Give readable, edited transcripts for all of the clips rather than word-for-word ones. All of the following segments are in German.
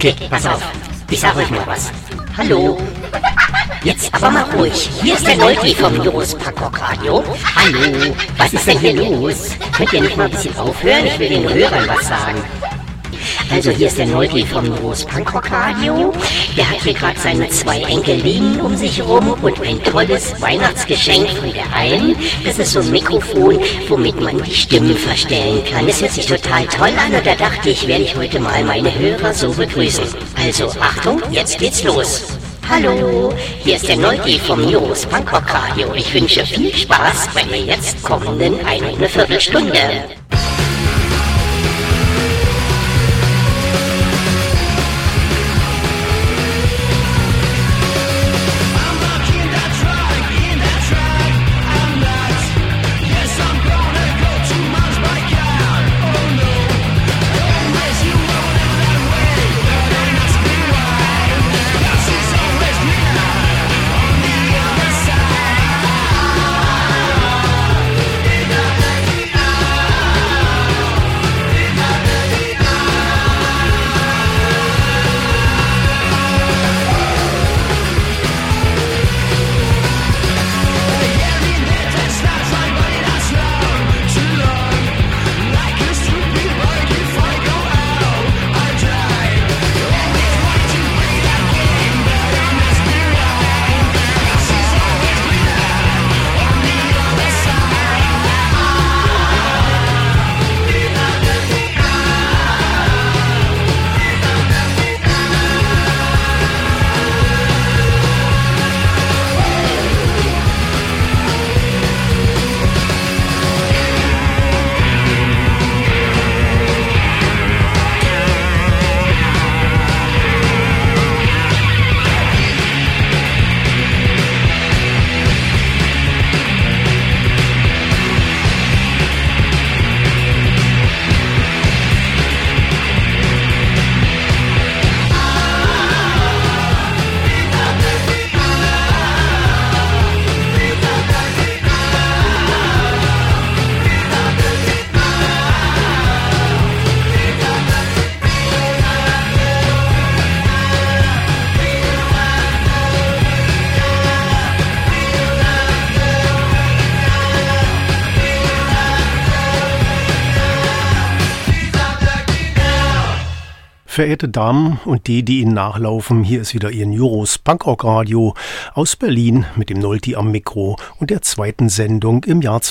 Okay, pass auf. Ich sag euch mal was. Hallo? Jetzt aber mal ruhig. Hier ist der Nolti vom Joros Punkrock Radio. Hallo? Was ist denn hier los? Könnt ihr nicht mal ein bisschen aufhören? Ich will den Hörern was sagen. Also hier ist der Nolti vom Joros Punkrock Radio. Der hat hier gerade seine 2 Enkelinen um sich rum und ein tolles Weihnachtsgeschenk von der einen. Das ist so ein Mikrofon, womit man die Stimmen verstellen kann. Das hört sich total toll an und da dachte ich, werde ich heute mal meine Hörer so begrüßen. Also Achtung, jetzt geht's los. Hallo, hier ist der Nolti vom Joros Punkrock Radio. Ich wünsche viel Spaß bei der jetzt kommenden 1 Viertelstunde. Verehrte Damen und die Ihnen nachlaufen, hier ist wieder Ihr Joros Punkrock Radio aus Berlin mit dem Nolti am Mikro und der 2. Sendung im Jahr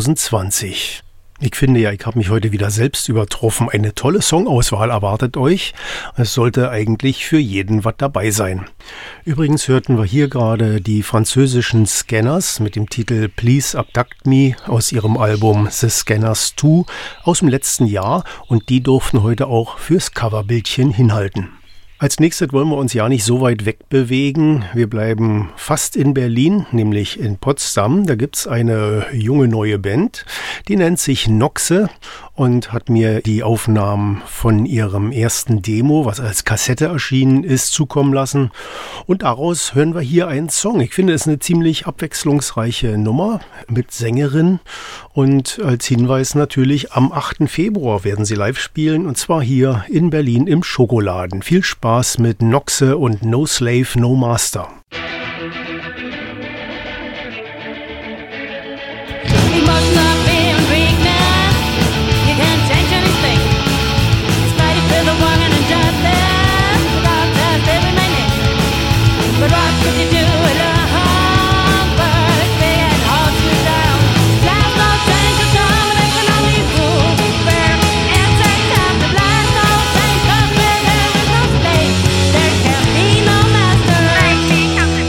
2020. Ich finde ja, ich habe mich heute wieder selbst übertroffen. Eine tolle Songauswahl erwartet euch. Es sollte eigentlich für jeden was dabei sein. Übrigens hörten wir hier gerade die französischen Scanners mit dem Titel Please Abduct Me aus ihrem Album The Scanners 2 aus dem letzten Jahr und die durften heute auch fürs Coverbildchen hinhalten. Als nächstes wollen wir uns ja nicht so weit wegbewegen. Wir bleiben fast in Berlin, nämlich in Potsdam. Da gibt's eine junge neue Band, die nennt sich Noxe und hat mir die Aufnahmen von ihrem ersten Demo, was als Kassette erschienen ist, zukommen lassen. Und daraus hören wir hier einen Song. Ich finde, es ist eine ziemlich abwechslungsreiche Nummer mit Sängerin. Und als Hinweis natürlich, am 8. Februar werden sie live spielen und zwar hier in Berlin im Schokoladen. Viel Spaß mit Noxe und No Slave, No Master. Come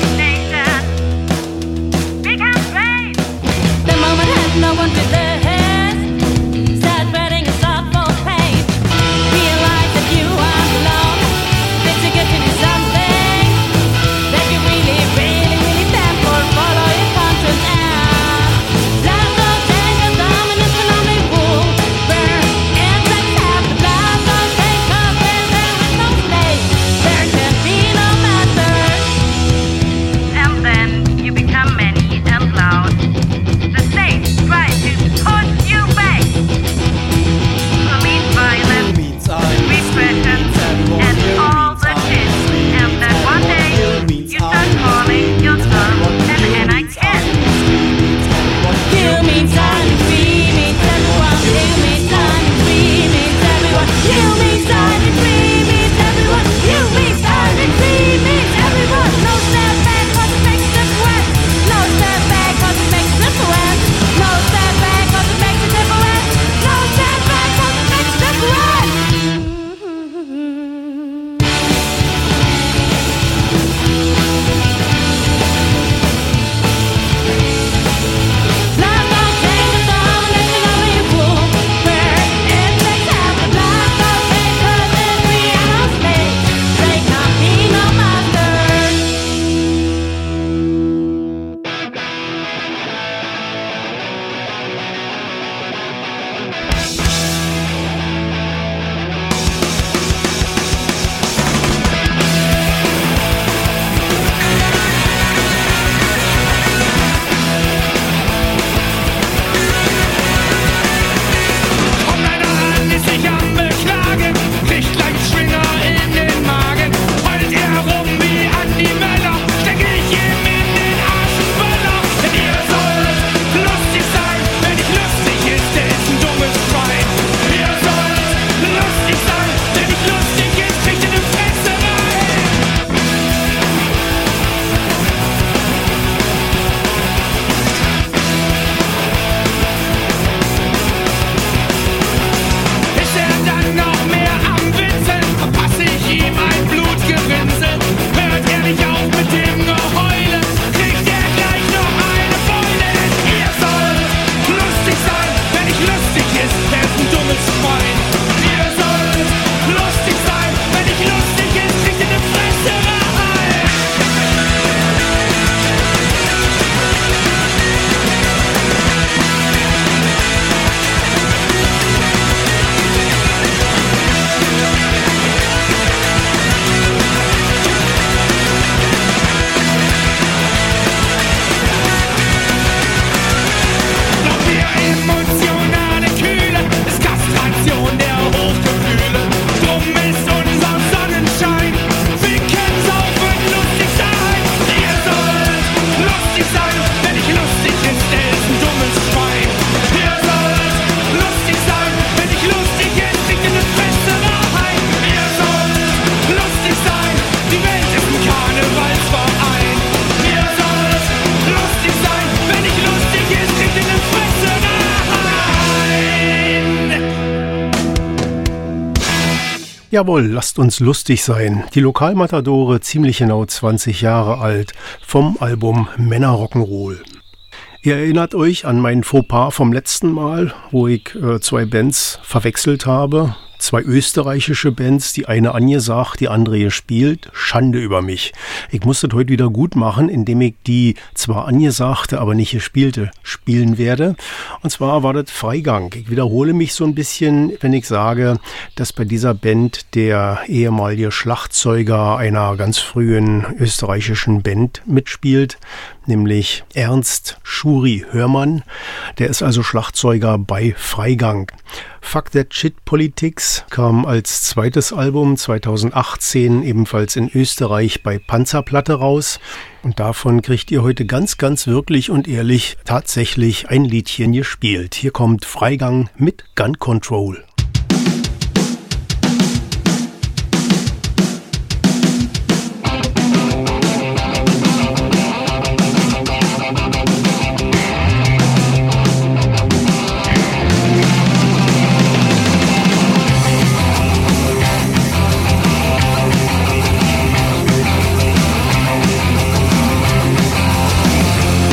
Jawohl, lasst uns lustig sein. Die Lokalmatadore, ziemlich genau 20 Jahre alt, vom Album Männer Rock'n'Roll. Ihr erinnert euch an mein Fauxpas vom letzten Mal, wo ich 2 Bands verwechselt habe. 2 österreichische Bands, die eine angesagt, die andere gespielt. Schande über mich. Ich muss das heute wieder gut machen, indem ich die zwar angesagte, aber nicht gespielte spielen werde. Und zwar war das Freigang. Ich wiederhole mich so ein bisschen, wenn ich sage, dass bei dieser Band der ehemalige Schlagzeuger einer ganz frühen österreichischen Band mitspielt, nämlich Ernst Schuri Hörmann. Der ist also Schlagzeuger bei Freigang. Fuck That Shit Politics kam als zweites Album 2018 ebenfalls in Österreich bei Panzerplatte raus. Und davon kriegt ihr heute ganz, ganz wirklich und ehrlich tatsächlich ein Liedchen gespielt. Hier kommt Freigang mit Gun Control.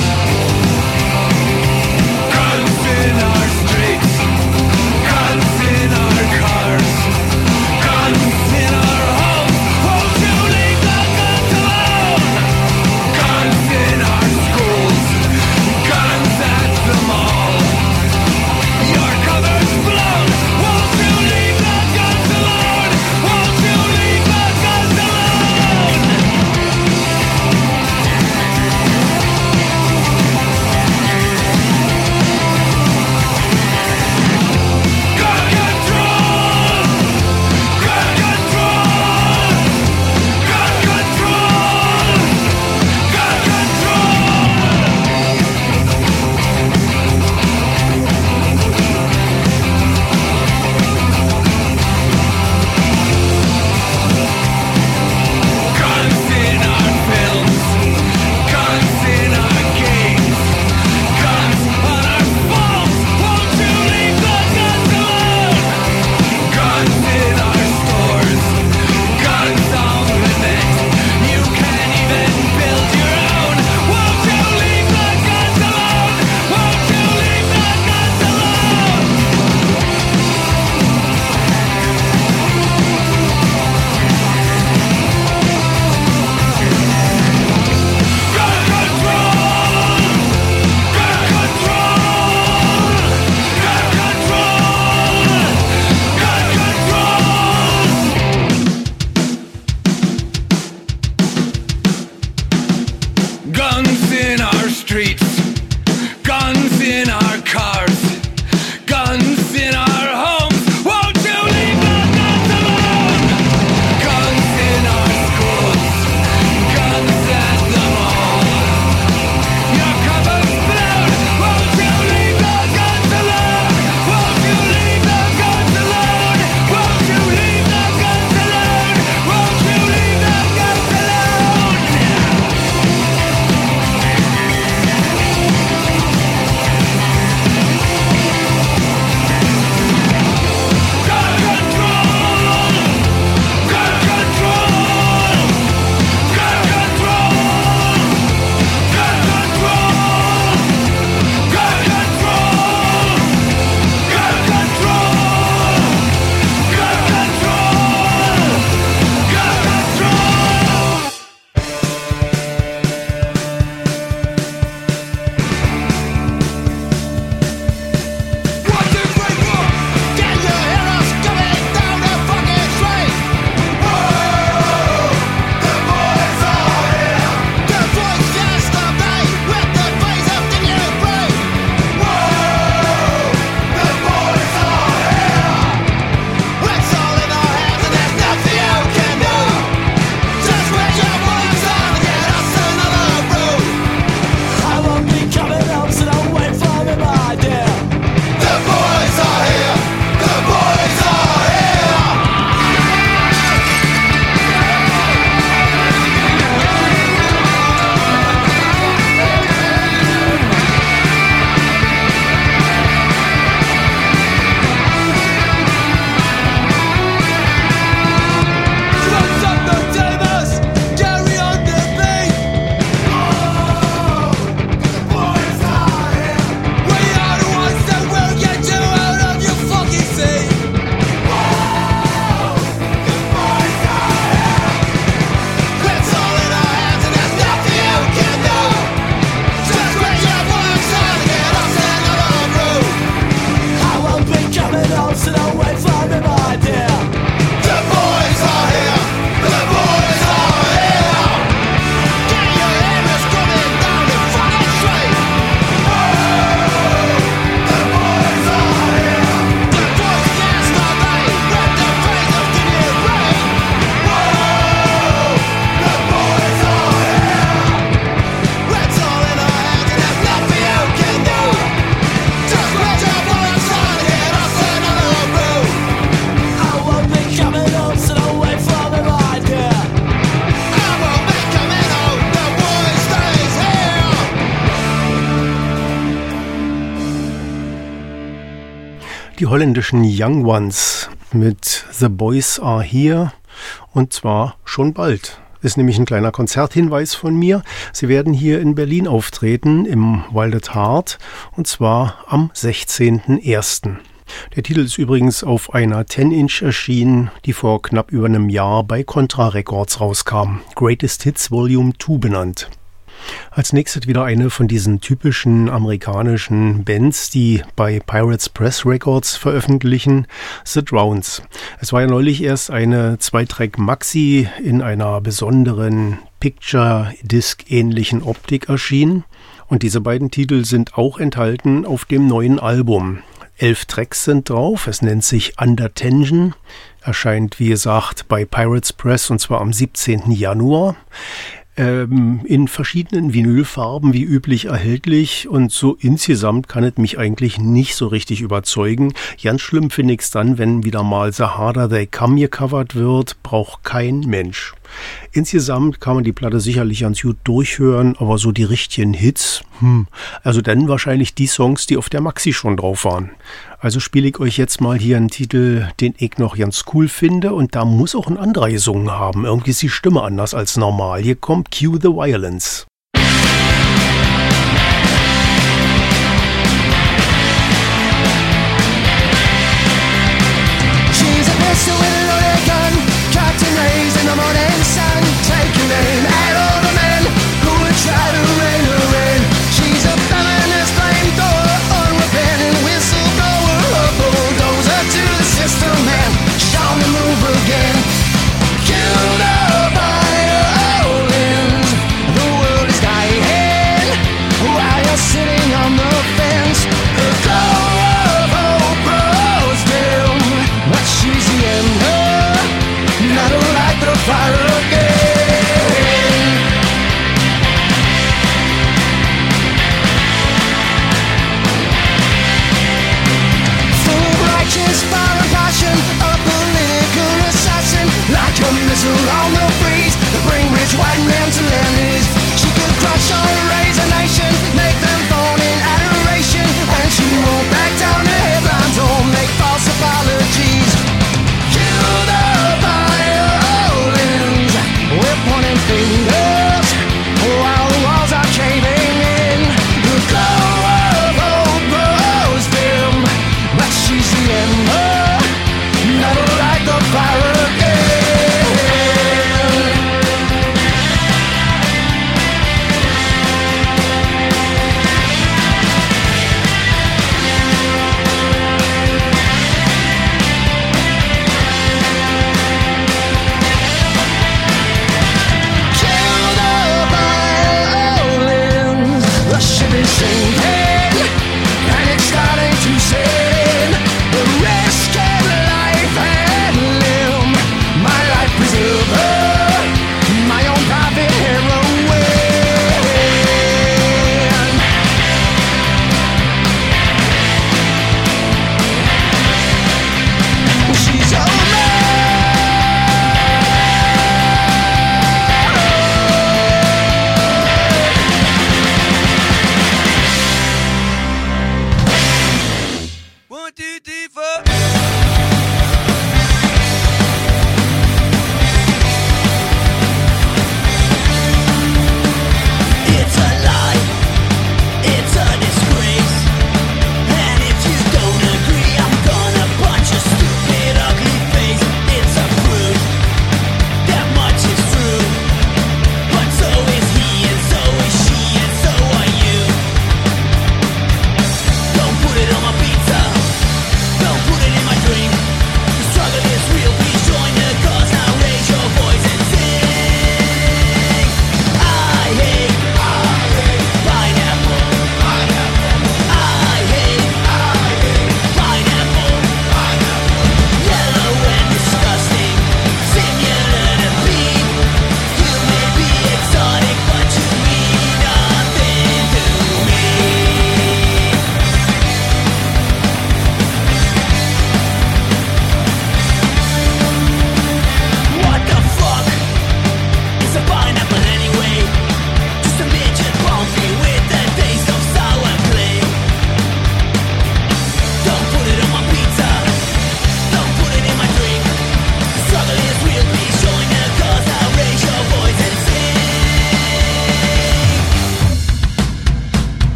Guns in our streets, guns Die holländischen Young Ones mit The Boys Are Here und zwar schon bald. Ist nämlich ein kleiner Konzerthinweis von mir. Sie werden hier in Berlin auftreten im Wild at Heart und zwar am 16.01. Der Titel ist übrigens auf einer 10-Inch erschienen, die vor knapp über einem Jahr bei Contra Records rauskam. Greatest Hits Volume 2 benannt. Als nächstes wieder eine von diesen typischen amerikanischen Bands, die bei Pirates Press Records veröffentlichen, The Drowns. Es war ja neulich erst eine 2-Track-Maxi in einer besonderen Picture-Disc-ähnlichen Optik erschienen. Und diese beiden Titel sind auch enthalten auf dem neuen Album. 11 Tracks sind drauf, es nennt sich Under Tension, erscheint wie gesagt bei Pirates Press und zwar am 17. Januar. In verschiedenen Vinylfarben wie üblich erhältlich und so insgesamt kann es mich eigentlich nicht so richtig überzeugen. Ganz schlimm finde ich es dann, wenn wieder mal The Harder They Come gecovert wird, braucht kein Mensch. Insgesamt kann man die Platte sicherlich ganz gut durchhören, aber so die richtigen Hits, also dann wahrscheinlich die Songs, die auf der Maxi schon drauf waren. Also spiele ich euch jetzt mal hier einen Titel, den ich noch ganz cool finde und da muss auch ein anderer gesungen haben. Irgendwie ist die Stimme anders als normal. Hier kommt Cue the Violence. She's a pistol with a loaded gun, Captain Hayes in the morning sun, taking aim at all the men who would try to rein her in. She's a feminist flamethrower, unrepentant whistleblower, a bulldozer to the system and shown to move again. Killed her by her violins, the world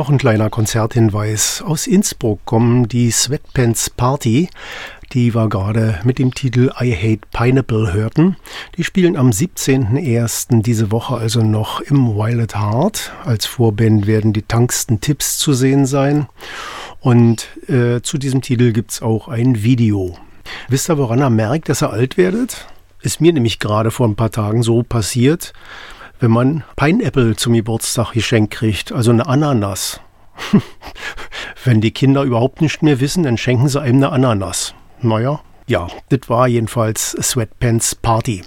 noch ein kleiner Konzerthinweis. Aus Innsbruck kommen die Sweatpants Party, die wir gerade mit dem Titel I Hate Pineapple hörten. Die spielen am 17.01. diese Woche also noch im Wild at Heart. Als Vorband werden die Tungsten Tips zu sehen sein. Und zu diesem Titel gibt's auch ein Video. Wisst ihr, woran ihr merkt, dass ihr alt werdet? Ist mir nämlich gerade vor ein paar Tagen so passiert, wenn man Pineapple zum Geburtstag geschenkt kriegt, also eine Ananas. Wenn die Kinder überhaupt nicht mehr wissen, dann schenken sie einem eine Ananas. Naja, ja, das war jedenfalls Sweatpants Party.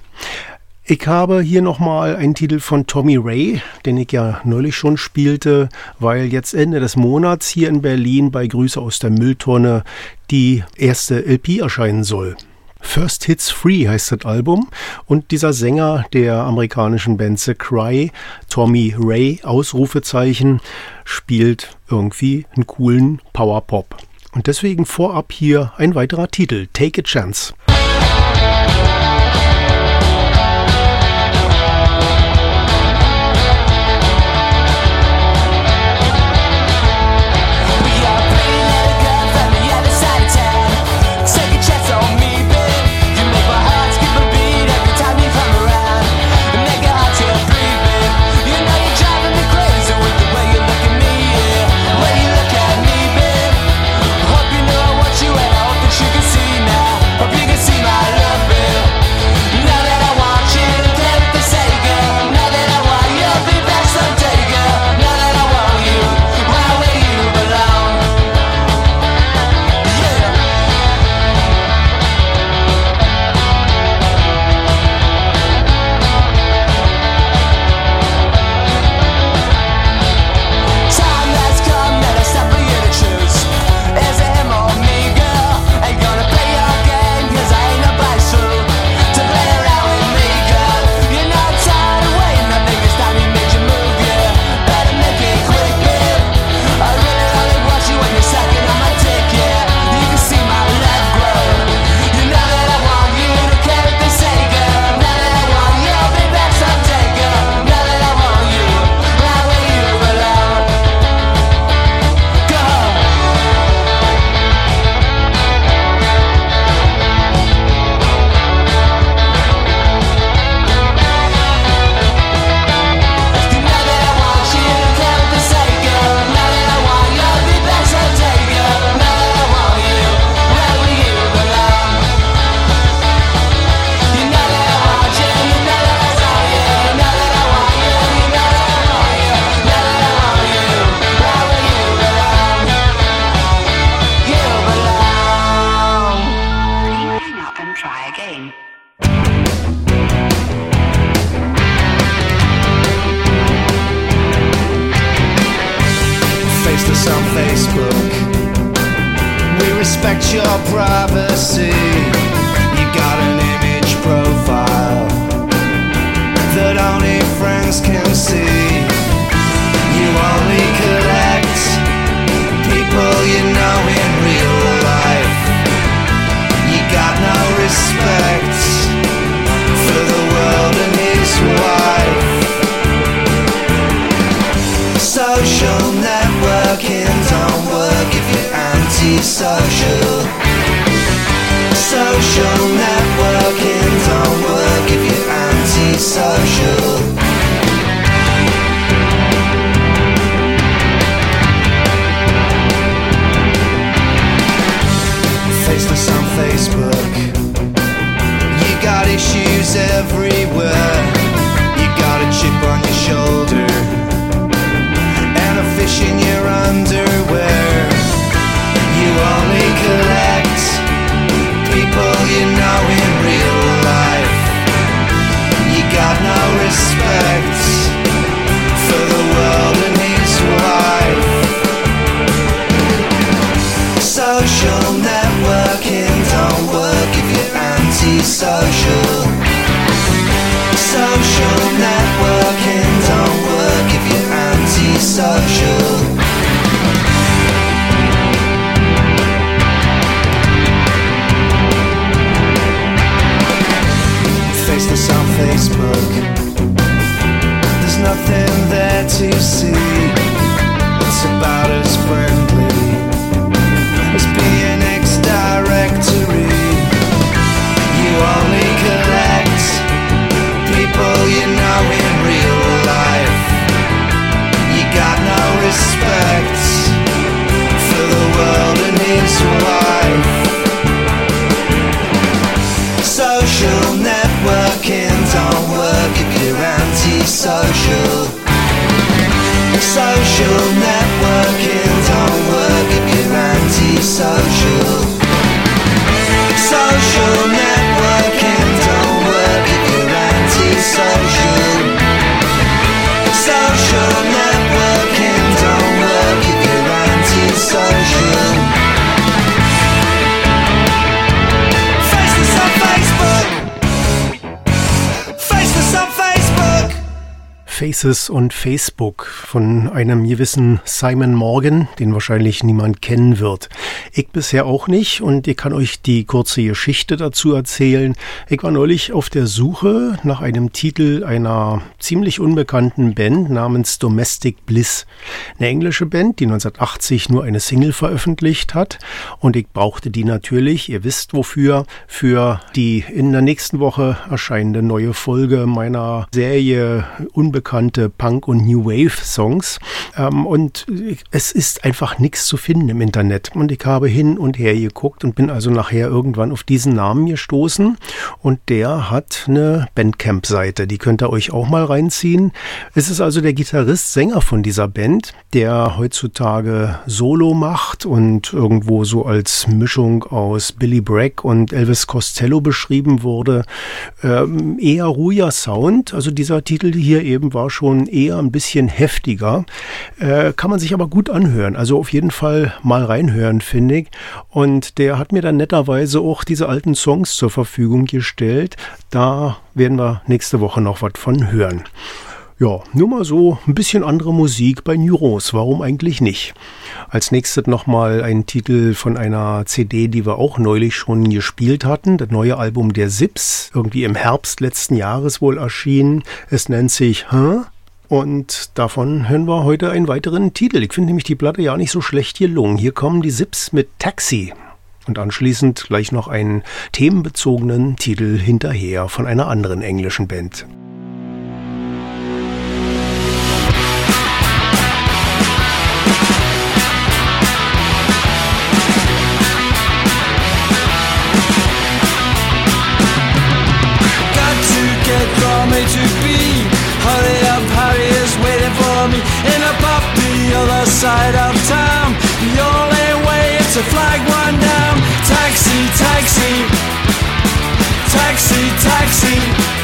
Ich habe hier nochmal einen Titel von Tommy Ray, den ich ja neulich schon spielte, weil jetzt Ende des Monats hier in Berlin bei Grüße aus der Mülltonne die erste LP erscheinen soll. First Hits Free heißt das Album und dieser Sänger der amerikanischen Band The Cry, Tommy Ray, Ausrufezeichen, spielt irgendwie einen coolen Powerpop. Und deswegen vorab hier ein weiterer Titel, Take a Chance. There's nothing there to see. It's a about as friendly as PNX directory. You only collect people you know in real life. You got no respect for the world and his wife. Social networking don't work if you're antisocial. Social networking don't work if you're antisocial. Social networking don't work if you're antisocial. Social networking don't work if you're antisocial. Faceless on Facebook. Faceless on Facebook. Faces und Facebook von einem gewissen Simon Morgan, den wahrscheinlich niemand kennen wird. Ich bisher auch nicht und ich kann euch die kurze Geschichte dazu erzählen. Ich war neulich auf der Suche nach einem Titel einer ziemlich unbekannten Band namens Domestic Bliss. Eine englische Band, die 1980 nur eine Single veröffentlicht hat und ich brauchte die natürlich, ihr wisst wofür, für die in der nächsten Woche erscheinende neue Folge meiner Serie Unbekannte Punk- und New Wave-Songs. Und es ist einfach nichts zu finden im Internet. Und ich habe hin und her geguckt und bin also nachher irgendwann auf diesen Namen gestoßen. Und der hat eine Bandcamp-Seite. Die könnt ihr euch auch mal reinziehen. Es ist also der Gitarrist, Sänger von dieser Band, der heutzutage Solo macht und irgendwo so als Mischung aus Billy Bragg und Elvis Costello beschrieben wurde. Eher ruhiger Sound. Also dieser Titel hier eben war schon eher ein bisschen heftiger. Kann man sich aber gut anhören. Also auf jeden Fall mal reinhören, finde ich. Und der hat mir dann netterweise auch diese alten Songs zur Verfügung gestellt. Da werden wir nächste Woche noch was von hören. Ja, nur mal so ein bisschen andere Musik bei New Rose. Warum eigentlich nicht? Als nächstes nochmal ein Titel von einer CD, die wir auch neulich schon gespielt hatten. Das neue Album der Sips, irgendwie im Herbst letzten Jahres wohl erschienen. Es nennt sich Huh? Und davon hören wir heute einen weiteren Titel. Ich finde nämlich die Platte ja nicht so schlecht gelungen. Hier kommen die Sips mit Taxi. Und anschließend gleich noch einen themenbezogenen Titel hinterher von einer anderen englischen Band. Hurry up, Harry is waiting for me in a pub the other side of town. The only way is to flag one down. Taxi, taxi, taxi, taxi,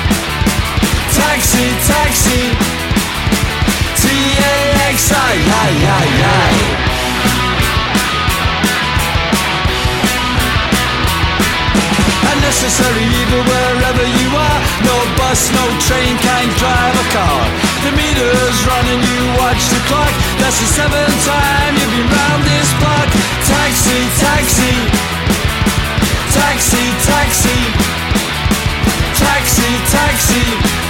taxi, taxi, T-A-X-I, Unnecessary evil wherever you are. No bus, no train, can't drive a car. The meter's running, you watch the clock. That's the seventh time you've been round this block. Taxi, taxi, taxi, taxi, taxi, taxi,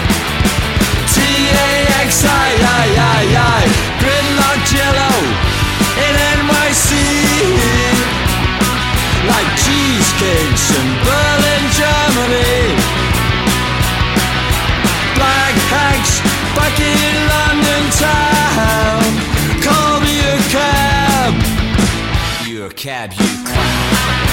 T-A-X-I, gridlocked yellow in NYC. Like cheesecakes in Berlin, Germany. Black hags back in London town. Call me a cab. You're a cab, you clown.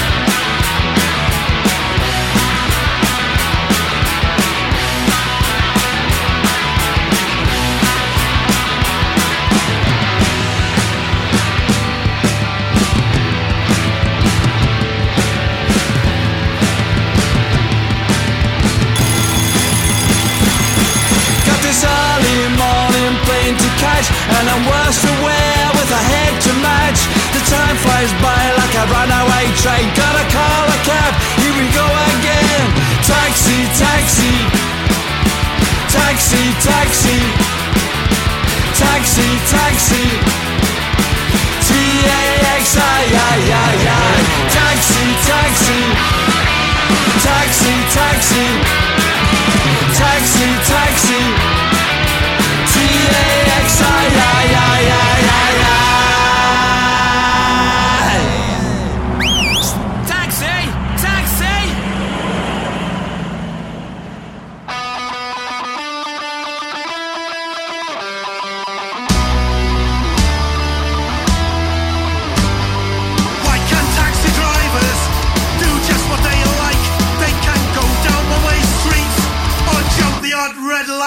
And I'm worse aware with a head to match. The time flies by like a runaway train. Gotta call a cab, here we go again. Taxi, taxi, taxi, taxi, taxi, taxi, T-A-X-I, taxi, taxi, taxi, taxi, taxi, taxi, T-A-X-I,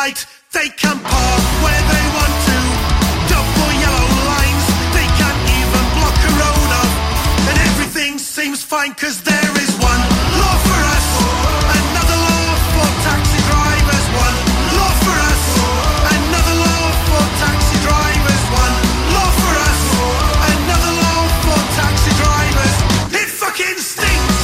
light. They can park where they want to. Double yellow lines, they can't even block a road off. And everything seems fine, cause there is one law for us, another law for taxi drivers. One law for us, another law for taxi drivers. One law for us, another law for taxi drivers. It fucking stinks.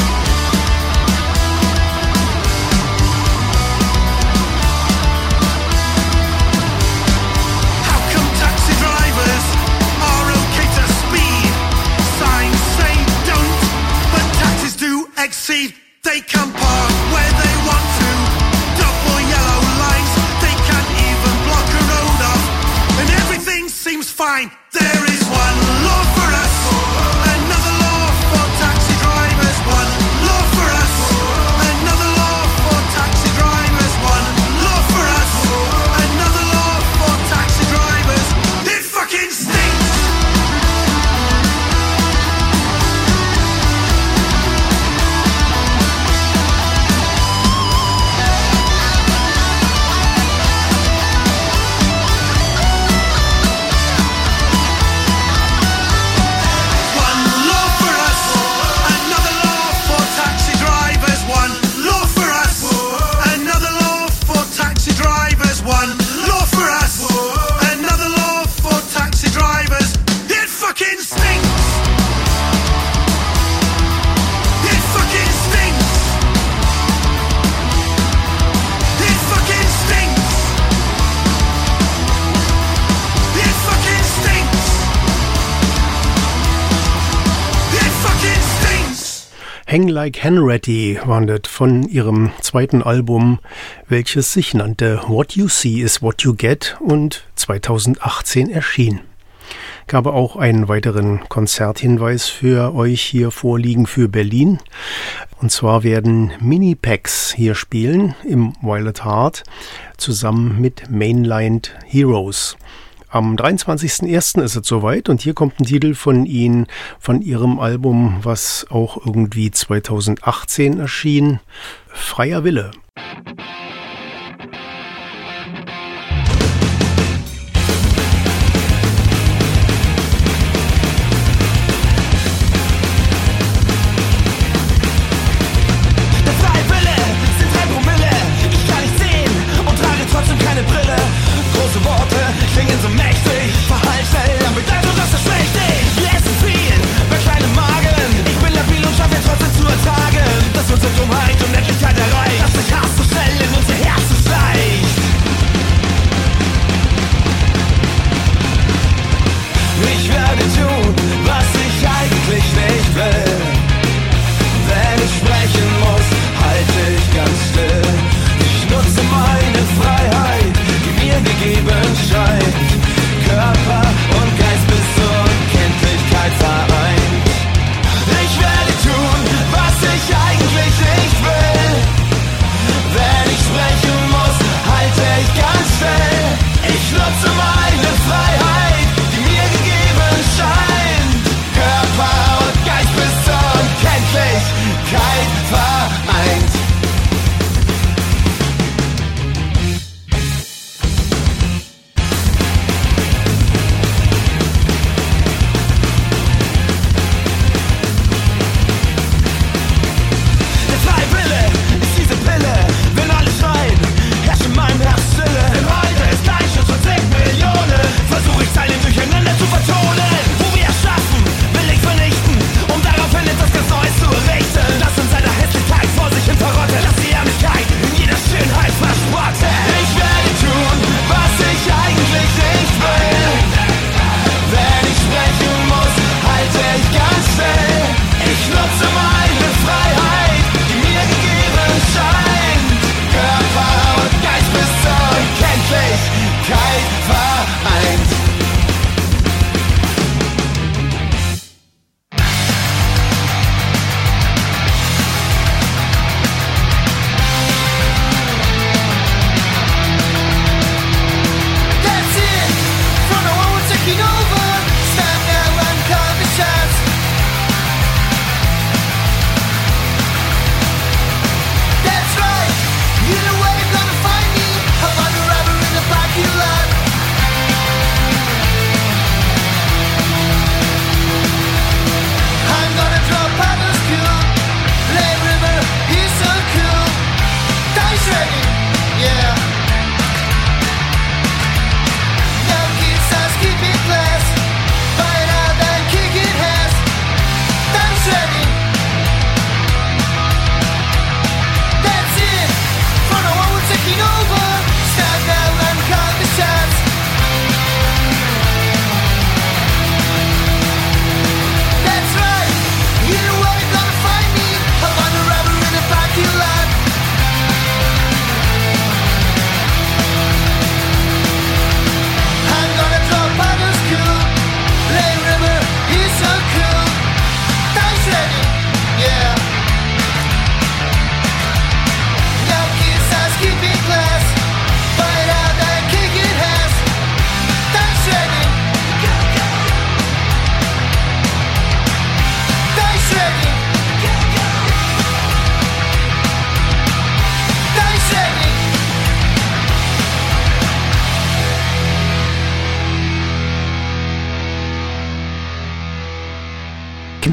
How come taxi drivers are okay to speed? Signs say don't, but taxis do exceed. They can park where they want to. Double yellow lines, they can't even block a road off. And everything seems fine. There is one law for us, another law for taxi drivers. One law for us, another law for taxi drivers. One law for us, another law for taxi drivers. It fucking stinks. One law for us, another law for taxi drivers. One law for us, another law for taxi drivers. One law for us, another law for taxi drivers. It fucking stinks. It fucking stinks. It fucking stinks. It fucking stinks. It fucking stinks. Hang Like Henratty war das von ihrem zweiten Album, welches sich nannte What You See Is What You Get und 2018 erschien. Ich habe auch einen weiteren Konzerthinweis für euch hier vorliegen für Berlin. Und zwar werden Mini-Packs hier spielen im Violet Heart zusammen mit Mainlined Heroes. Am 23.01. ist es soweit und hier kommt ein Titel von ihnen, von ihrem Album, was auch irgendwie 2018 erschien, Freier Wille. Der freie Wille sind 3 Promille. Ich kann nicht sehen und trage trotzdem keine Brille. Große Worte klingen so mächtig. Verhalt schnell an Bedeutung, das verspricht dich. Wir essen viel bei kleinem Magen. Ich bin labil und schaffe trotzdem zu ertragen, dass unsere Dummheit Unendlichkeit erreicht. Dass ich hasse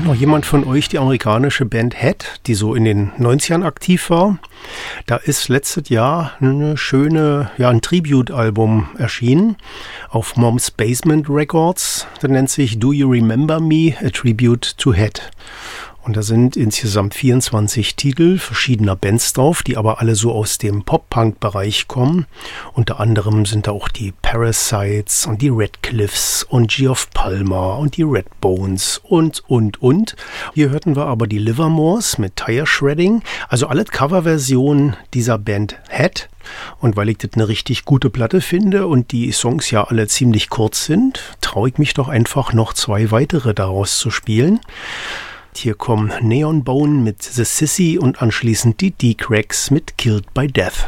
noch jemand von euch die amerikanische Band Head, die so in den 90ern aktiv war? Da ist letztes Jahr ein Tribute-Album erschienen auf Mom's Basement Records. Das nennt sich Do You Remember Me? A Tribute to Head. Und da sind insgesamt 24 Titel verschiedener Bands drauf, die aber alle so aus dem Pop-Punk-Bereich kommen. Unter anderem sind da auch die Parasites und die Radcliffes und Geoff Palmer und die Redbones und. Hier hörten wir aber die Livermores mit Tire Shredding, also alle Coverversionen dieser Band Head. Und weil ich das eine richtig gute Platte finde und die Songs ja alle ziemlich kurz sind, traue ich mich doch einfach noch 2 weitere daraus zu spielen. Hier kommen Neon Bone mit The Sissy und anschließend die D-Cracks mit Killed by Death.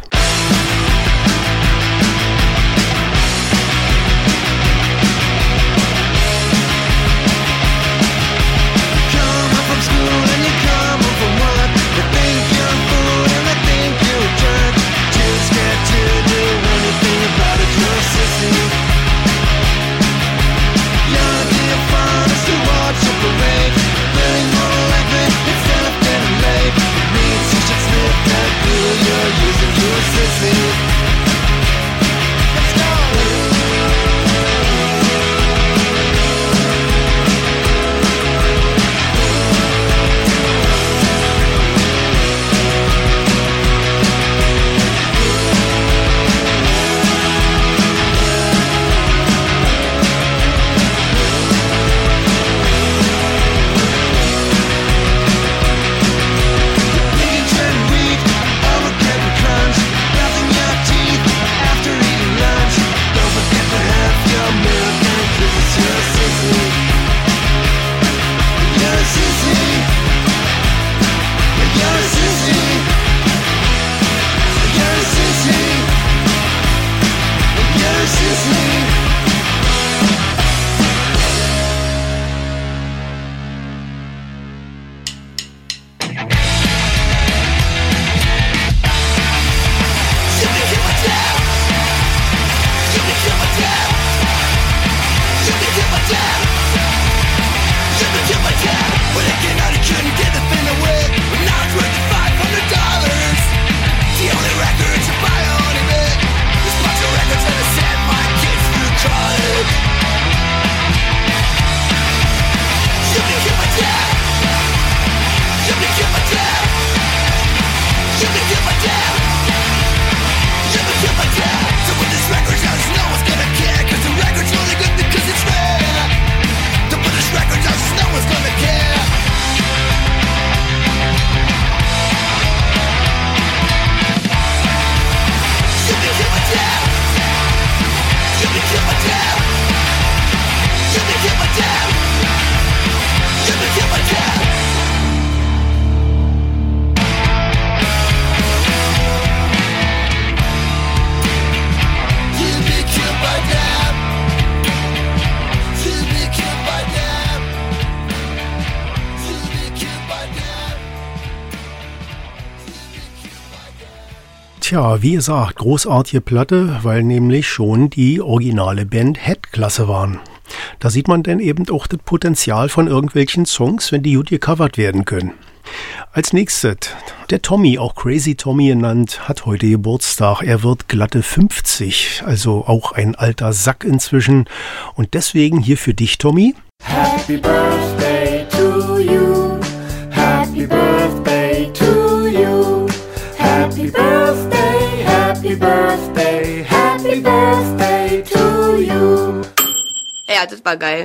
Tja, wie gesagt, großartige Platte, weil nämlich schon die originale Band Head klasse waren. Da sieht man dann eben auch das Potenzial von irgendwelchen Songs, wenn die gut gecovert werden können. Als nächstes, der Tommy, auch Crazy Tommy genannt, hat heute Geburtstag. Er wird glatte 50, also auch ein alter Sack inzwischen. Und deswegen hier für dich, Tommy. Happy Birthday to you. Happy Birthday to you. Happy Birthday, Happy Birthday, Happy Birthday to you. Ja, das war geil.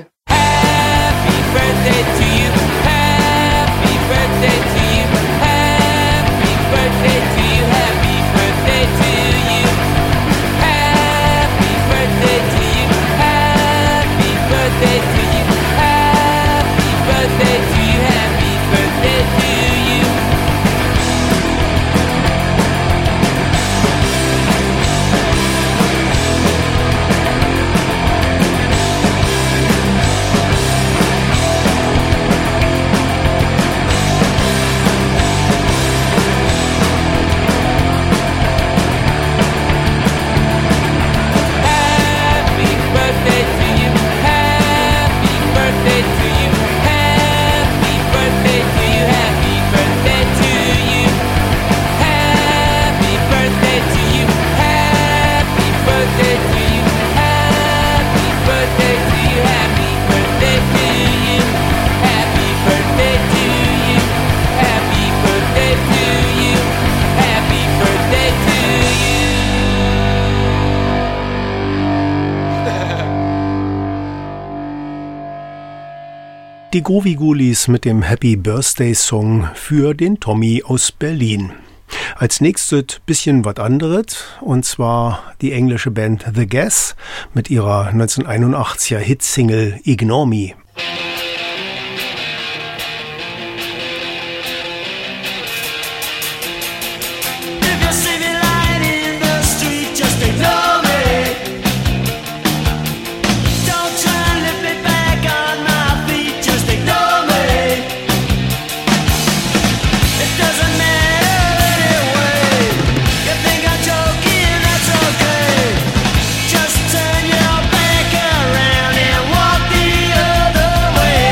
Happy Birthday to you. Happy Birthday to you. Happy Birthday to you. Happy Birthday to you. Happy Birthday to you. Happy Birthday to you. Happy Birthday to you. Happy Birthday to you. Die Groovy Ghoulies mit dem Happy Birthday Song für den Tommy aus Berlin. Als nächstes bisschen was anderes, und zwar die englische Band The Gas mit ihrer 1981er Hitsingle Ignore Me. Just turn your back around and walk the other way.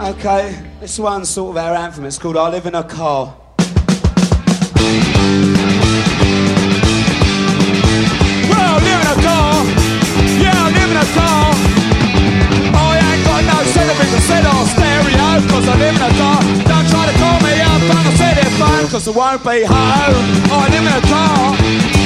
Okay, this one's sort of our anthem. It's called I Live in a Car. Well, I live in a car. Yeah, I live in a car. I ain't got no television set or stereo, cause I live in a car. Don't try to call me up on the telephone, cause I won't be home. I live in a car.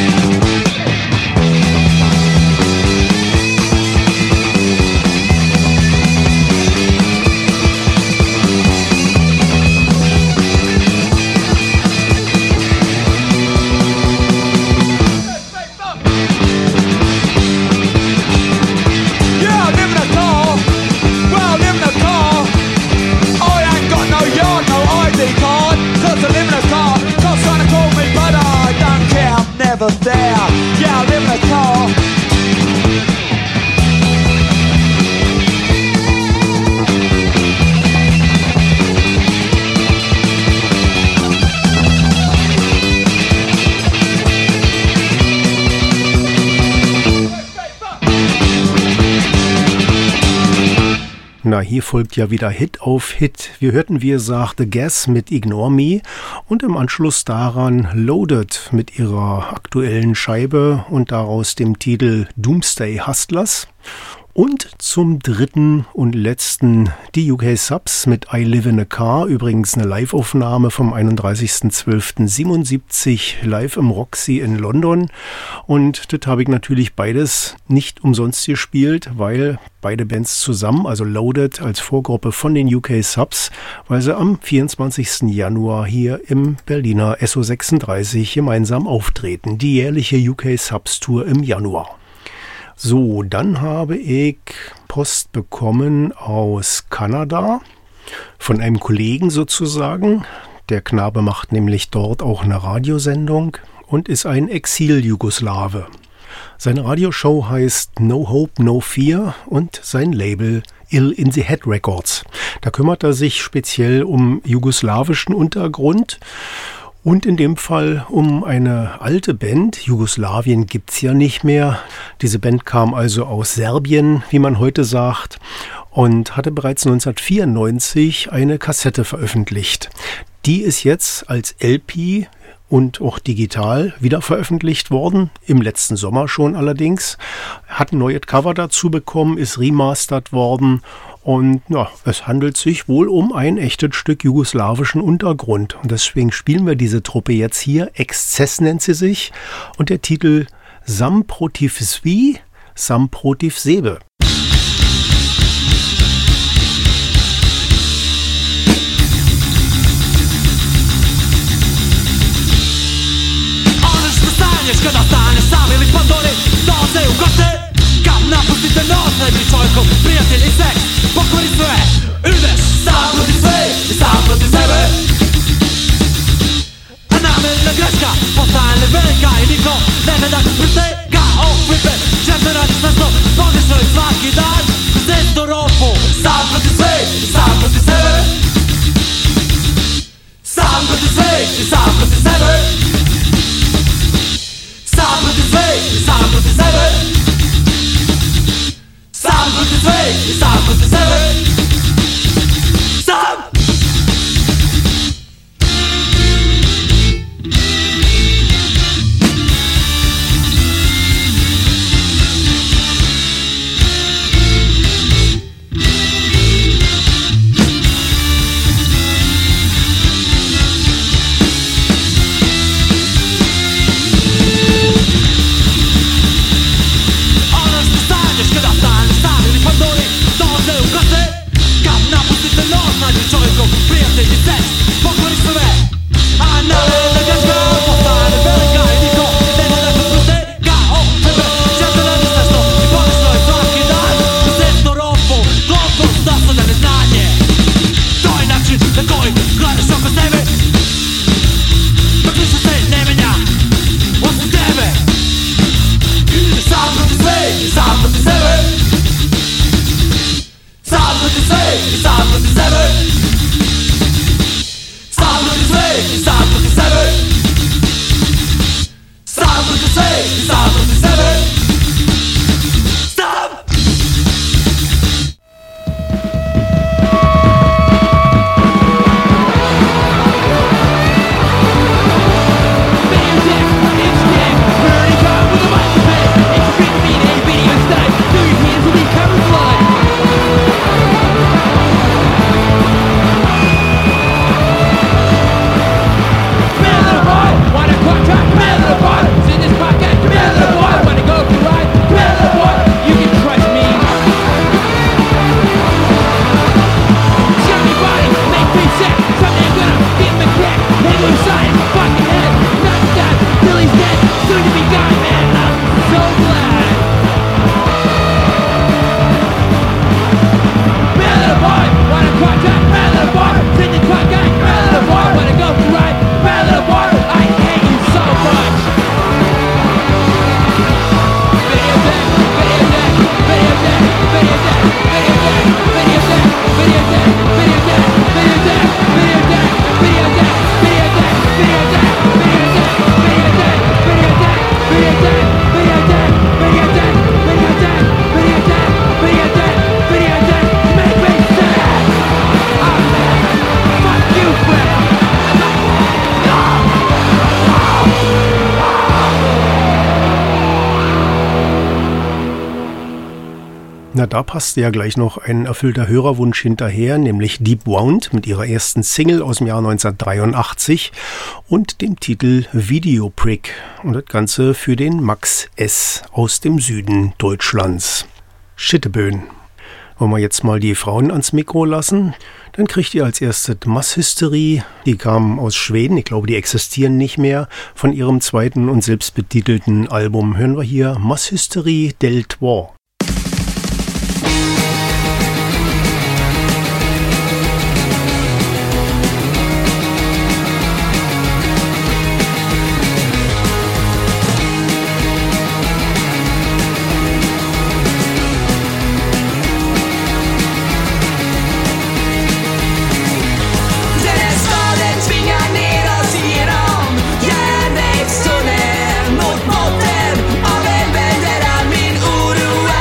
Never there. Yeah, I live in a car. Na, hier folgt ja wieder Hit auf Hit. Wir hörten, wie gesagt, The Gas mit Ignore Me und im Anschluss daran Loaded mit ihrer aktuellen Scheibe und daraus dem Titel Doomsday Hustlers. Und zum dritten und letzten die UK Subs mit I Live in a Car, übrigens eine Live-Aufnahme vom 31.12.77 live im Roxy in London. Und das habe ich natürlich beides nicht umsonst gespielt, weil beide Bands zusammen, also Loaded als Vorgruppe von den UK Subs, weil sie am 24. Januar hier im Berliner SO36 gemeinsam auftreten. Die jährliche UK Subs Tour im Januar. So, dann habe ich Post bekommen aus Kanada, von einem Kollegen sozusagen. Der Knabe macht nämlich dort auch eine Radiosendung und ist ein Exil-Jugoslawe. Seine Radioshow heißt No Hope, No Fear und sein Label Ill in the Head Records. Da kümmert er sich speziell um jugoslawischen Untergrund. Und in dem Fall um eine alte Band. Jugoslawien gibt's ja nicht mehr. Diese Band kam also aus Serbien, wie man heute sagt, und hatte bereits 1994 eine Kassette veröffentlicht. Die ist jetzt als LP und auch digital wieder veröffentlicht worden, im letzten Sommer schon allerdings. Hat ein neues Cover dazu bekommen, ist remastert worden. Und ja, es handelt sich wohl um ein echtes Stück jugoslawischen Untergrund. Und deswegen spielen wir diese Truppe jetzt hier. Exzess nennt sie sich. Und der Titel Sam protiv Svi, Sam protiv Sebe. Kada stane sam ili pandori, dolaze u goste. Kad napustite nos, najbolji čovjekom, prijatelj i seks. Pokori sve, ideš sam protiv sve i sam protiv sebe. A namjerna greška postane velika i niko ne gleda kroz prste. Kao pipe, često radiš nešto, pogrešno i svaki dan. Zesto ropu, sam protiv sve i sam protiv sebe. Sam protiv sve i sam protiv sebe. Sam protiv sve i sam protiv sebe. Sam protiv sve i sam protiv sebe. Sam. Na, da passte ja gleich noch ein erfüllter Hörerwunsch hinterher, nämlich Deep Wound mit ihrer ersten Single aus dem Jahr 1983 und dem Titel Video Prick. Und das Ganze für den Max S. aus dem Süden Deutschlands. Schitteböen. Wollen wir jetzt mal die Frauen ans Mikro lassen? Dann kriegt ihr als erstes Masshysterie. Die kamen aus Schweden, ich glaube, die existieren nicht mehr. Von ihrem zweiten und selbstbetitelten Album hören wir hier Masshysterie del Två. Mot botten av en värld där all min oro är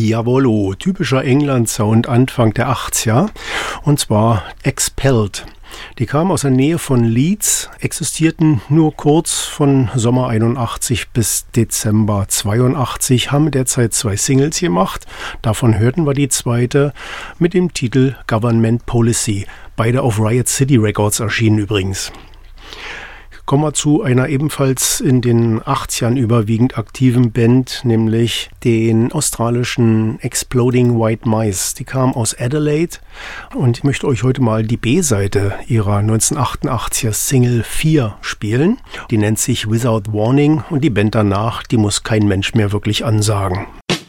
Jawollo, typischer England-Sound Anfang der 80er, und zwar Expelled. Die kamen aus der Nähe von Leeds, existierten nur kurz von Sommer 81 bis Dezember 82, haben derzeit 2 Singles gemacht. Davon hörten wir die zweite mit dem Titel Government Policy. Beide auf Riot City Records erschienen übrigens. Kommen wir zu einer ebenfalls in den 80ern überwiegend aktiven Band, nämlich den australischen Exploding White Mice. Die kamen aus Adelaide und ich möchte euch heute mal die B-Seite ihrer 1988er Single 4 spielen. Die nennt sich Without Warning und die Band danach, die muss kein Mensch mehr wirklich ansagen.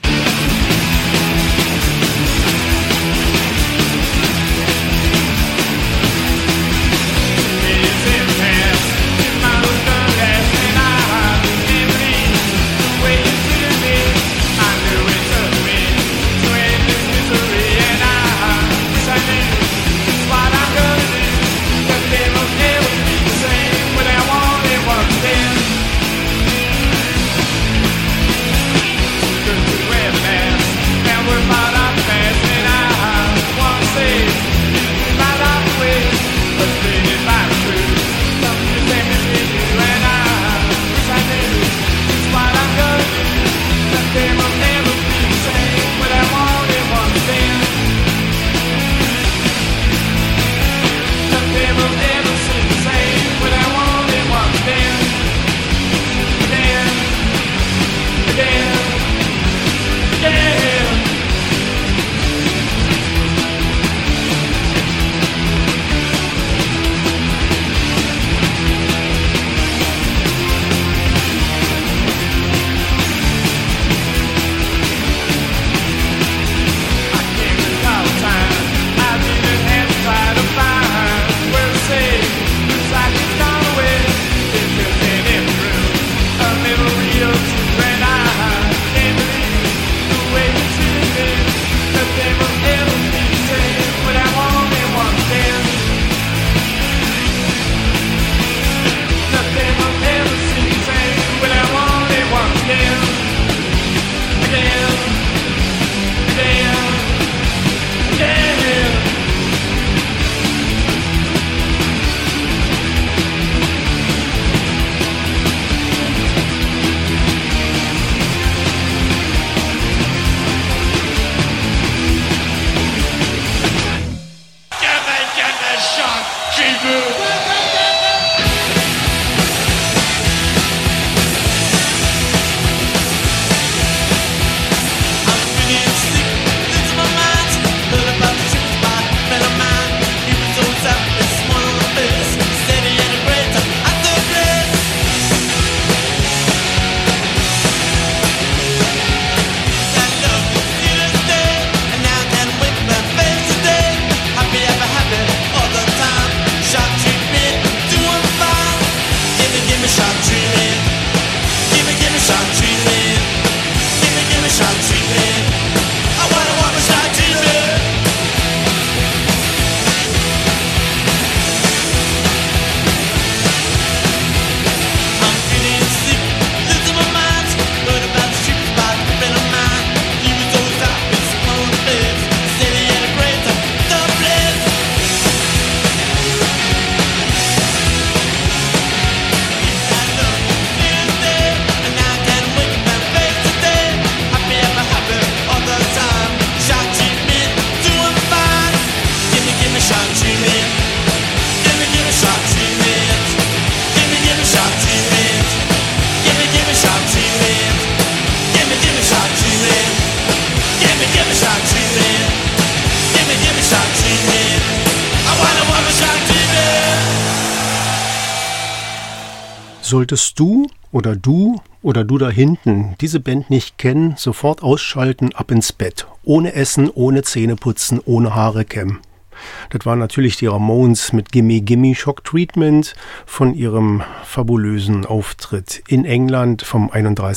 Solltest du oder du da hinten diese Band nicht kennen, sofort ausschalten, ab ins Bett. Ohne Essen, ohne Zähneputzen, ohne Haare kämmen. Das waren natürlich die Ramones mit Gimme Gimme Shock Treatment von ihrem fabulösen Auftritt in England vom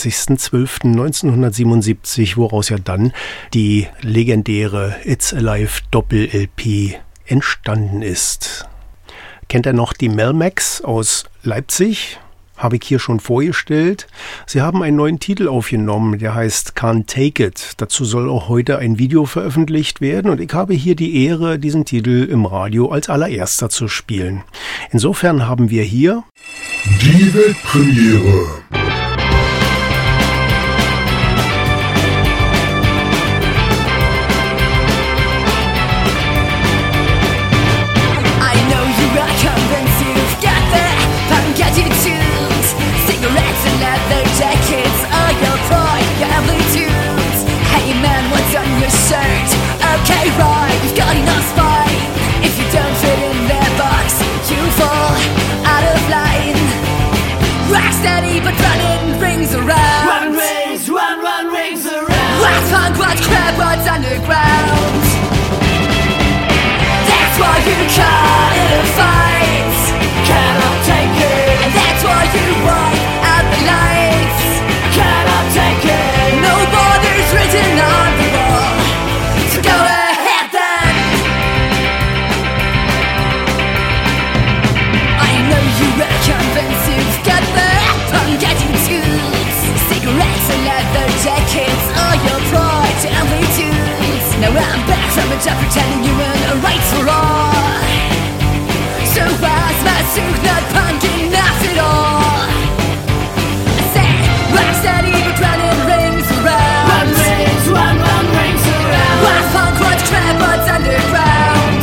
31.12.1977, woraus ja dann die legendäre It's Alive Doppel-LP entstanden ist. Kennt ihr noch die Melmacs aus Leipzig? habe ich hier schon vorgestellt. Sie haben einen neuen Titel aufgenommen, der heißt Can't Take It. Dazu soll auch heute ein Video veröffentlicht werden und ich habe hier die Ehre, diesen Titel im Radio als allererster zu spielen. Insofern haben wir hier die Weltpremiere. Cigarettes and leather jackets are your pride, your amplitudes. Hey man, what's on your shirt? Okay, right, you've got enough spine. If you don't fit in their box, you fall out of line. Rock steady, but running rings around. Run rings around. What's punk, what's crap, what's underground? That's why you call it a fight. Cannot take it. And that's why you wipe out the lights. Cannot take it. No borders written on the wall. So go ahead then. I know you are convinced you've got the punk attitudes. Cigarettes and leather jackets are your pride to amplitudes. Now I'm back from a job pretending you earn rights for all. So why's my suit not punk enough at all? I said, rock steady but running rings around. Run rings around. What's punk, what's crap, what's underground?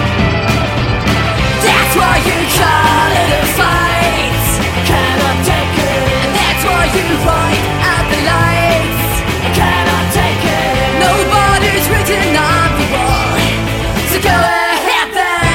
That's why you call it a fight. Cannot take it. And that's why you wipe out the lights. Cannot take it. No borders written on the wall. So go ahead then.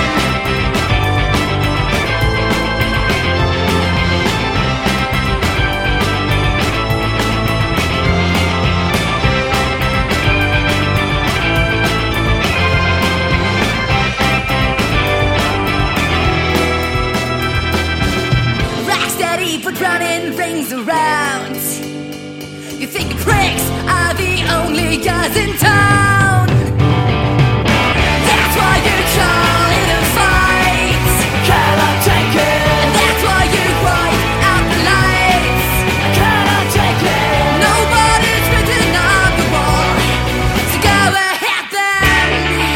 But running rings around. You think pricks are the only guys in town. That's why you call it a fight. Cannot take it. And that's why you wipe out the lights. Cannot take it. Nobody's written on the wall. So go ahead then.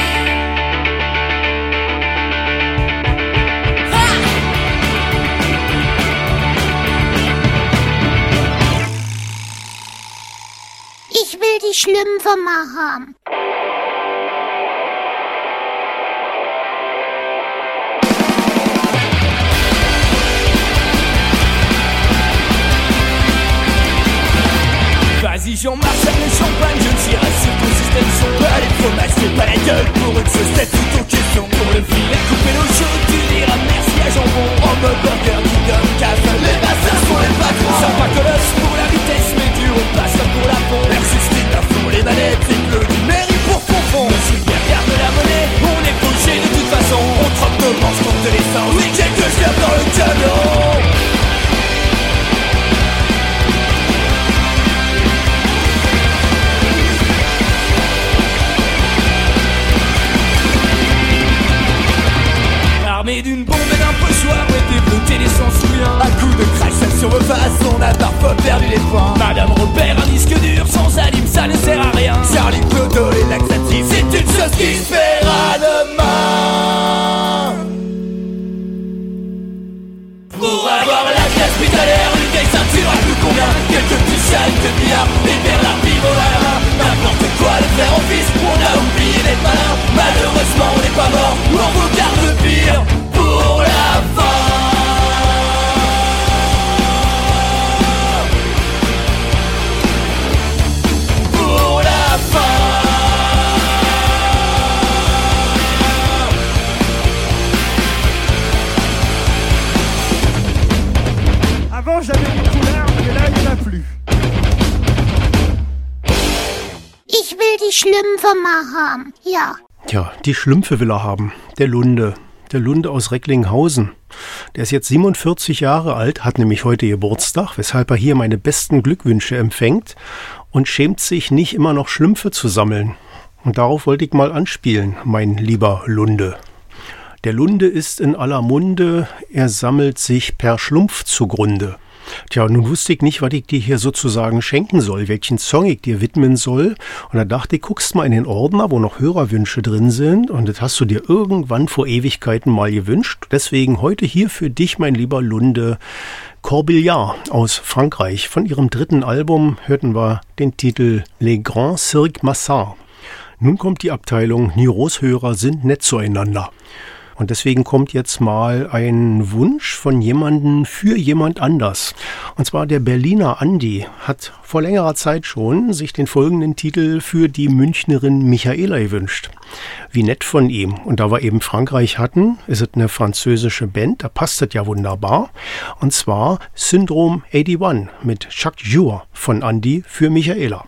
Ich will die Schlümpfe mal haben. Vas-y, j'en marche avec le champagne, je tire sur ton système son. Pas les fromages, fais pas la gueule pour une sauce tête sous ton question. Pour le filet, couper l'eau chaude, tu diras merci à jambon. En mode burger, qui donne casse, les bassins sont les patrons. Ça pas colosse pour la vitesse, mais du repasse comme pour la pompe. Merci Steve, à fond les manettes, et le numérique pour fond. Si bien regarde la monnaie, on est fauché de toute façon. On trempe nos manches contre de l'essence. Oui, quelque chose dans le camion. Armé d'une bombe et d'un pochoir, ouais débrouté des sans souviens. Un coup de crash, ça sur vos faces, on a parfois perdu les points. Madame repère un disque dur, sans anime, ça ne sert à rien. Charlie Clodo, les laxatifs, c'est une chose qui se fera demain. Pour avoir la classe hospitalière, une vieille ceinture à plus combien? Quelques petits chats, quelques billards, des bernards pivot à la main. N'importe quoi, le faire en fils, on a oublié d'être malin. Malheureusement, on n'est pas mort, on vous garde le pire pour la fin. Pour la fin. Avant j'avais une couleur, mais là il n'y en a plus. Ich will die Schlümpfe mal haben, ja. Ja, die Schlümpfe will er haben. Der Lunde aus Recklinghausen. Der ist jetzt 47 Jahre alt, hat nämlich heute Geburtstag, weshalb er hier meine besten Glückwünsche empfängt und schämt sich nicht immer noch Schlümpfe zu sammeln. Und darauf wollte ich mal anspielen, mein lieber Lunde. Der Lunde ist in aller Munde, er sammelt sich per Schlumpf zugrunde. Tja, nun wusste ich nicht, was ich dir hier sozusagen schenken soll, welchen Song ich dir widmen soll. Und da dachte ich, guckst mal in den Ordner, wo noch Hörerwünsche drin sind. Und das hast du dir irgendwann vor Ewigkeiten mal gewünscht. Deswegen heute hier für dich, mein lieber Lunde, Corbillard aus Frankreich. Von ihrem 3. Album hörten wir den Titel Les Grands Cirques Massards. Nun kommt die Abteilung Nyros-Hörer sind nett zueinander. Und deswegen kommt jetzt mal ein Wunsch von jemandem für jemand anders. Und zwar der Berliner Andi hat vor längerer Zeit schon sich den folgenden Titel für die Münchnerin Michaela gewünscht. Wie nett von ihm. Und da wir eben Frankreich hatten, ist es eine französische Band, da passt das ja wunderbar. Und zwar Syndrome 81 mit Chaque Jour von Andi für Michaela.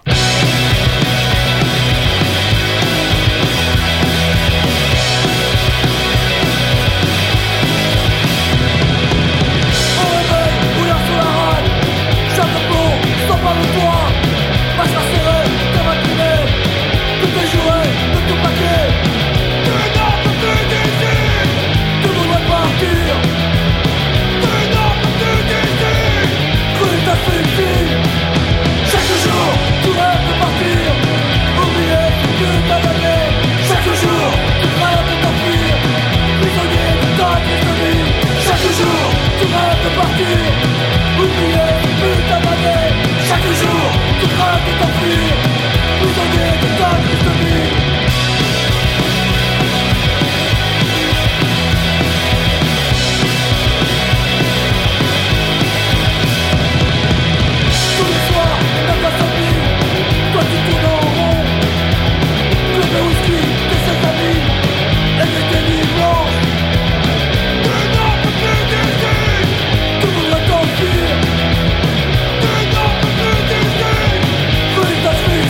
That's me.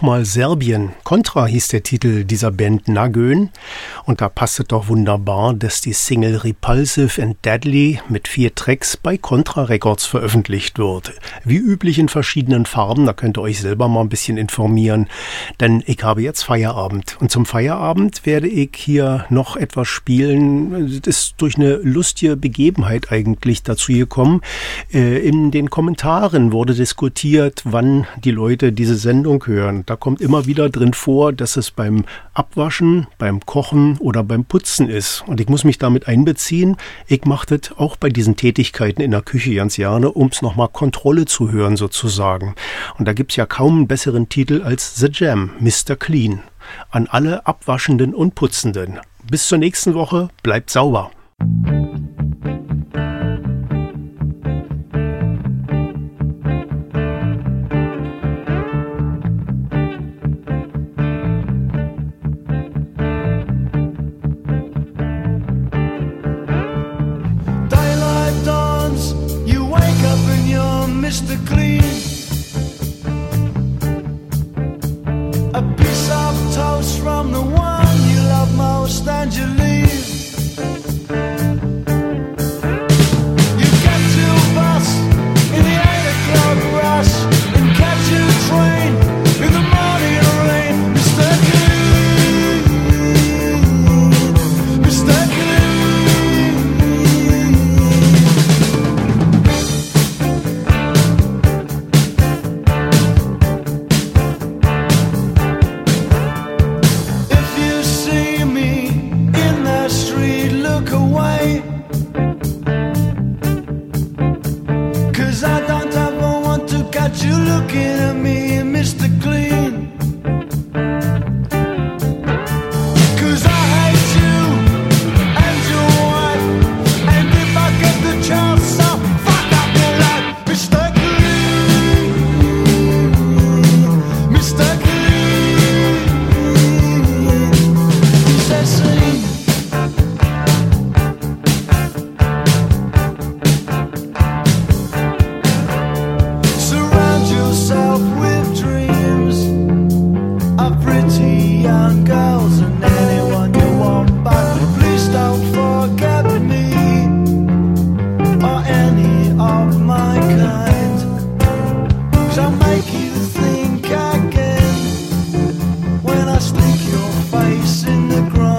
nochmal Serbien. Contra hieß der Titel dieser Band Nagön. Und da passt es doch wunderbar, dass die Single Repulsive and Deadly mit 4 Tracks bei Contra Records veröffentlicht wird. Wie üblich in verschiedenen Farben, da könnt ihr euch selber mal ein bisschen informieren. Denn ich habe jetzt Feierabend. Und zum Feierabend werde ich hier noch etwas spielen. Das ist durch eine lustige Begebenheit eigentlich dazu gekommen. In den Kommentaren wurde diskutiert, wann die Leute diese Sendung hören. Da kommt immer wieder drin vor, dass es beim Abwaschen, beim Kochen oder beim Putzen ist. Und ich muss mich damit einbeziehen. Ich mache das auch bei diesen Tätigkeiten in der Küche ganz gerne, um es nochmal Kontrolle zu hören sozusagen. Und da gibt es ja kaum einen besseren Titel als The Jam, Mr. Clean. An alle Abwaschenden und Putzenden. Bis zur nächsten Woche, bleibt sauber. Mr. Clean, a piece of toast from the one you love most and you leave. You get to bus in the 8 o'clock rush and catch your train in the morning rain. Mr. Clean, Mr. Clean. You looking at me, Mr. Clean, 'cause I hate you and your wife, and if I get the chance I'll fuck up your life, Mr. Clean, Mr. Clean. He says sing. With dreams of pretty young girls and anyone you want, but please don't forget me or any of my kind, 'cause I'll make you think again when I stick your face in the grind.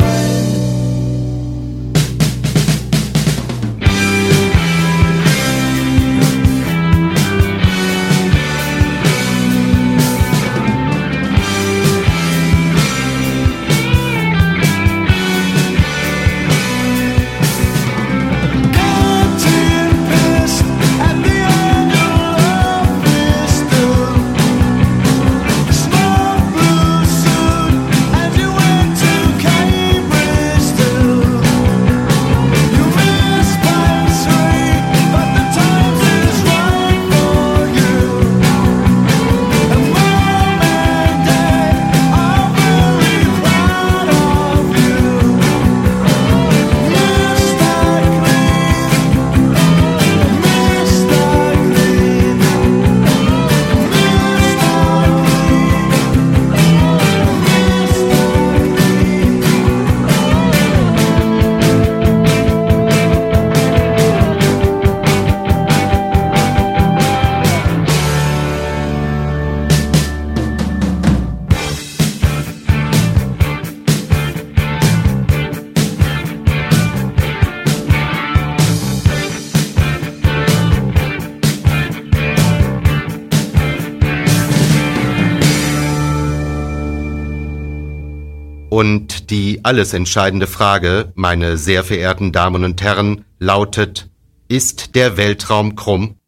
Und die alles entscheidende Frage, meine sehr verehrten Damen und Herren, lautet: Ist der Weltraum krumm?